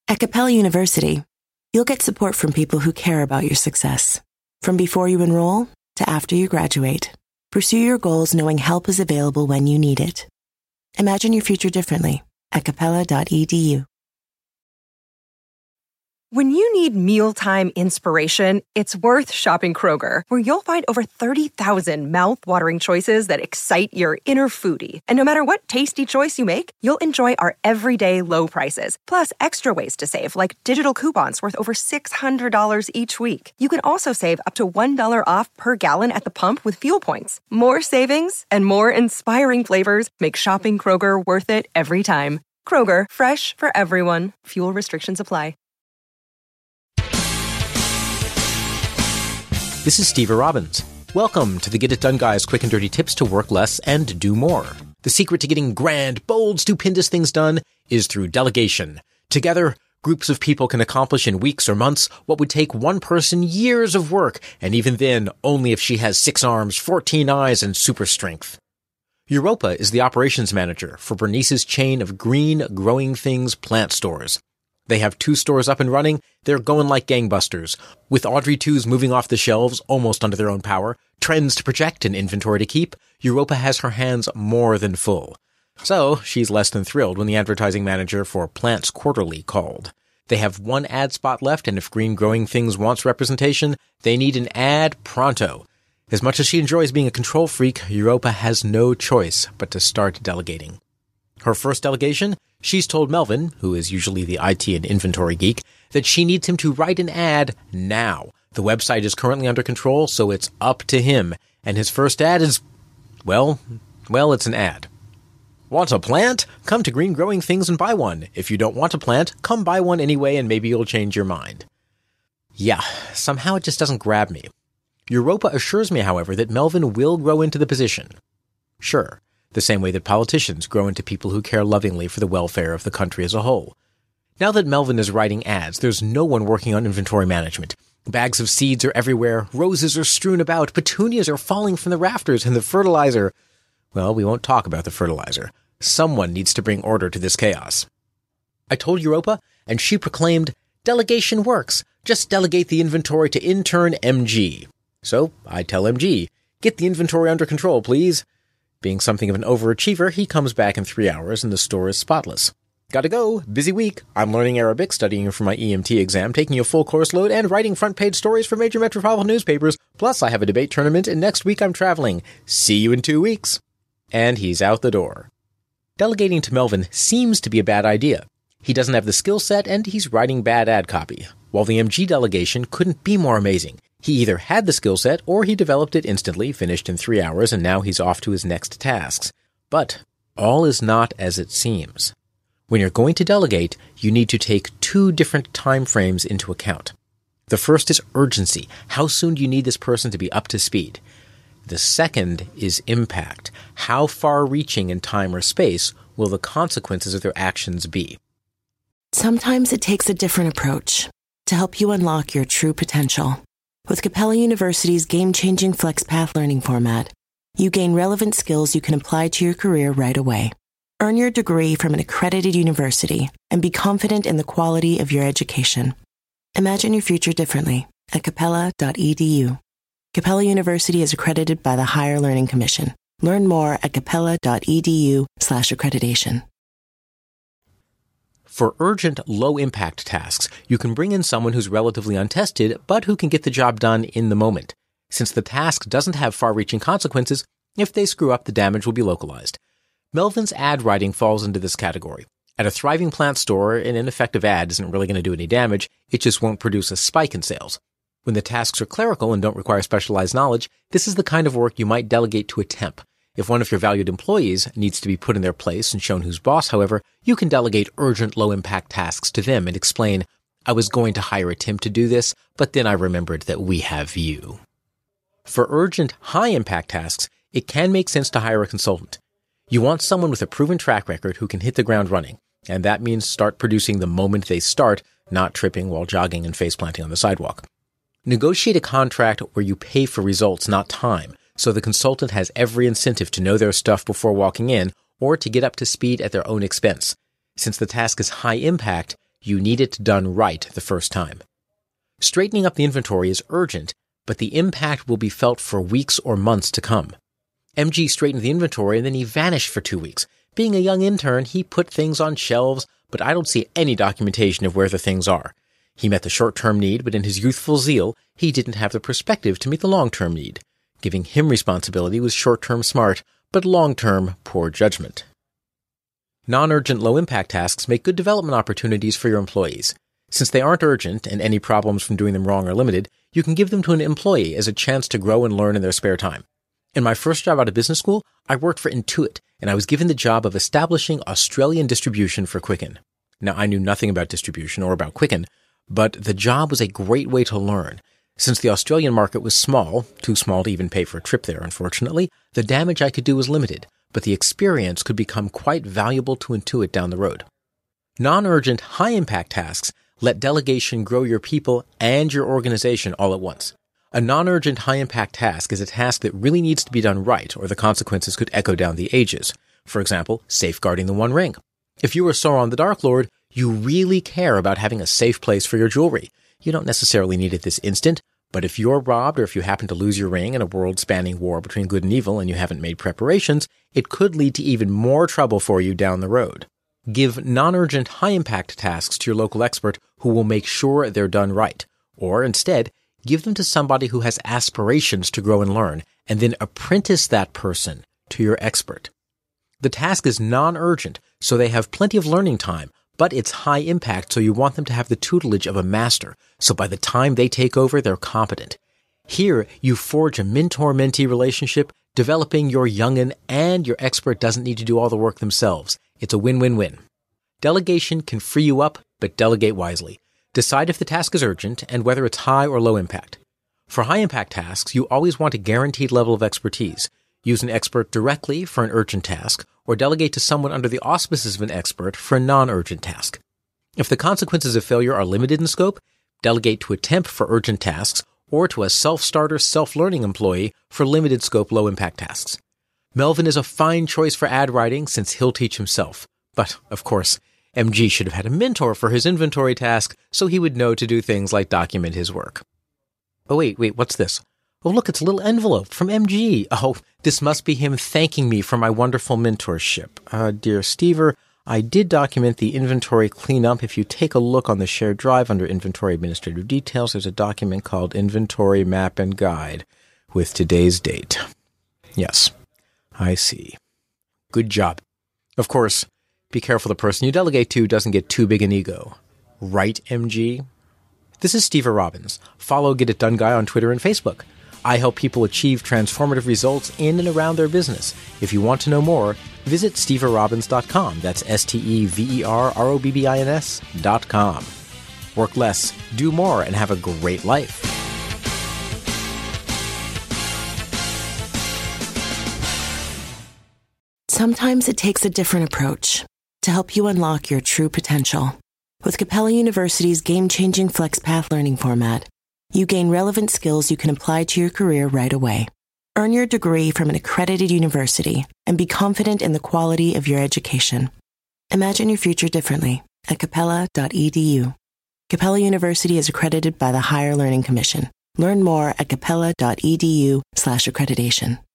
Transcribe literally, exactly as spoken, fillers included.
At Capella University, you'll get support from people who care about your success. From before you enroll to after you graduate, pursue your goals knowing help is available when you need it. Imagine your future differently at capella dot e d u. When you need mealtime inspiration, it's worth shopping Kroger, where you'll find over thirty thousand mouth-watering choices that excite your inner foodie. And no matter what tasty choice you make, you'll enjoy our everyday low prices, plus extra ways to save, like digital coupons worth over six hundred dollars each week. You can also save up to one dollar off per gallon at the pump with fuel points. More savings and more inspiring flavors make shopping Kroger worth it every time. Kroger, fresh for everyone. Fuel restrictions apply. This is Steve Robbins. Welcome to the Get It Done Guys quick and dirty tips to work less and do more. The secret to getting grand, bold, stupendous things done is through delegation. Together, groups of people can accomplish in weeks or months what would take one person years of work, and even then, only if she has six arms, fourteen eyes, and super strength. Europa is the operations manager for Bernice's chain of green, growing things plant stores. They have two stores up and running. They're going like gangbusters. With Audrey twos moving off the shelves almost under their own power, trends to project and inventory to keep, Europa has her hands more than full. So she's less than thrilled when the advertising manager for Plants Quarterly called. They have one ad spot left, and if Green Growing Things wants representation, they need an ad pronto. As much as she enjoys being a control freak, Europa has no choice but to start delegating. Her first delegation? She's told Melvin, who is usually the I T and inventory geek, that she needs him to write an ad now. The website is currently under control, so it's up to him. And his first ad is, well, well, it's an ad. Want a plant? Come to Green Growing Things and buy one. If you don't want a plant, come buy one anyway and maybe you'll change your mind. Yeah, somehow it just doesn't grab me. Europa assures me, however, that Melvin will grow into the position. Sure. The same way that politicians grow into people who care lovingly for the welfare of the country as a whole. Now that Melvin is writing ads, there's no one working on inventory management. Bags of seeds are everywhere, roses are strewn about, petunias are falling from the rafters, and the fertilizer... Well, we won't talk about the fertilizer. Someone needs to bring order to this chaos. I told Europa, and she proclaimed, "Delegation works. Just delegate the inventory to intern M G." So I tell M G, "Get the inventory under control, please." Being something of an overachiever, he comes back in three hours and the store is spotless. Gotta go. Busy week. I'm learning Arabic, studying for my E M T exam, taking a full course load, and writing front-page stories for major metropolitan newspapers. Plus, I have a debate tournament, and next week I'm traveling. See you in two weeks. And he's out the door. Delegating to Melvin seems to be a bad idea. He doesn't have the skill set, and he's writing bad ad copy. While the M G delegation couldn't be more amazing. He either had the skill set, or he developed it instantly, finished in three hours, and now he's off to his next tasks. But all is not as it seems. When you're going to delegate, you need to take two different time frames into account. The first is urgency. How soon do you need this person to be up to speed? The second is impact. How far-reaching in time or space will the consequences of their actions be? Sometimes it takes a different approach to help you unlock your true potential. With Capella University's game-changing FlexPath learning format, you gain relevant skills you can apply to your career right away. Earn your degree from an accredited university and be confident in the quality of your education. Imagine your future differently at capella dot e d u. Capella University is accredited by the Higher Learning Commission. Learn more at capella dot e d u slash accreditation. For urgent, low-impact tasks, you can bring in someone who's relatively untested, but who can get the job done in the moment. Since the task doesn't have far-reaching consequences, if they screw up, the damage will be localized. Melvin's ad writing falls into this category. At a thriving plant store, an ineffective ad isn't really going to do any damage, it just won't produce a spike in sales. When the tasks are clerical and don't require specialized knowledge, this is the kind of work you might delegate to a temp. If one of your valued employees needs to be put in their place and shown who's boss, however, you can delegate urgent, low-impact tasks to them and explain, "I was going to hire a temp to do this, but then I remembered that we have you." For urgent, high-impact tasks, it can make sense to hire a consultant. You want someone with a proven track record who can hit the ground running, and that means start producing the moment they start, not tripping while jogging and face-planting on the sidewalk. Negotiate a contract where you pay for results, not time, so the consultant has every incentive to know their stuff before walking in or to get up to speed at their own expense. Since the task is high impact, You need it done right the first time. Straightening up the inventory is urgent, but the impact will be felt for weeks or months to come. M G straightened the inventory and then he vanished for two weeks. Being a young intern, he put things on shelves, but I don't see any documentation of where the things are. He met the short-term need, but in his youthful zeal, he didn't have the perspective to meet the long-term need. Giving him responsibility was short-term smart, but long-term poor judgment. Non-urgent low-impact tasks make good development opportunities for your employees. Since they aren't urgent and any problems from doing them wrong are limited, you can give them to an employee as a chance to grow and learn in their spare time. In my first job out of business school, I worked for Intuit, and I was given the job of establishing Australian distribution for Quicken. Now, I knew nothing about distribution or about Quicken, but the job was a great way to learn. Since the Australian market was small, too small to even pay for a trip there, unfortunately, the damage I could do was limited, but the experience could become quite valuable to Intuit down the road. Non-urgent, high-impact tasks let delegation grow your people and your organization all at once. A non-urgent, high-impact task is a task that really needs to be done right, or the consequences could echo down the ages. For example, safeguarding the One Ring. If you are Sauron the Dark Lord, you really care about having a safe place for your jewelry. You don't necessarily need it this instant, but if you're robbed or if you happen to lose your ring in a world-spanning war between good and evil and you haven't made preparations, it could lead to even more trouble for you down the road. Give non-urgent, high-impact tasks to your local expert who will make sure they're done right. Or instead, give them to somebody who has aspirations to grow and learn, and then apprentice that person to your expert. The task is non-urgent, so they have plenty of learning time, but it's high impact, so you want them to have the tutelage of a master, so by the time they take over, they're competent. Here, you forge a mentor-mentee relationship, developing your young'un, and your expert doesn't need to do all the work themselves. It's a win-win-win. Delegation can free you up, but delegate wisely. Decide if the task is urgent and whether it's high or low impact. For high-impact tasks, you always want a guaranteed level of expertise. Use an expert directly for an urgent task, or delegate to someone under the auspices of an expert for a non-urgent task. If the consequences of failure are limited in scope, delegate to a temp for urgent tasks, or to a self-starter, self-learning employee for limited scope, low-impact tasks. Melvin is a fine choice for ad writing since he'll teach himself. But, of course, M G should have had a mentor for his inventory task so he would know to do things like document his work. Oh, wait, wait, what's this? Oh, look, it's a little envelope from M G. Oh, this must be him thanking me for my wonderful mentorship. Uh, dear Stever, I did document the inventory cleanup. If you take a look on the shared drive under Inventory Administrative Details, there's a document called Inventory Map and Guide with today's date. Yes, I see. Good job. Of course, be careful the person you delegate to doesn't get too big an ego. Right, M G? This is Stever Robbins. Follow Get It Done Guy on Twitter and Facebook. I help people achieve transformative results in and around their business. If you want to know more, visit stever robbins dot com. That's S T E V E R R O B B I N S dot com. Work less, do more, and have a great life. Sometimes it takes a different approach to help you unlock your true potential. With Capella University's game-changing FlexPath learning format, you gain relevant skills you can apply to your career right away. Earn your degree from an accredited university and be confident in the quality of your education. Imagine your future differently at capella dot e d u. Capella University is accredited by the Higher Learning Commission. Learn more at capella dot e d u slash accreditation.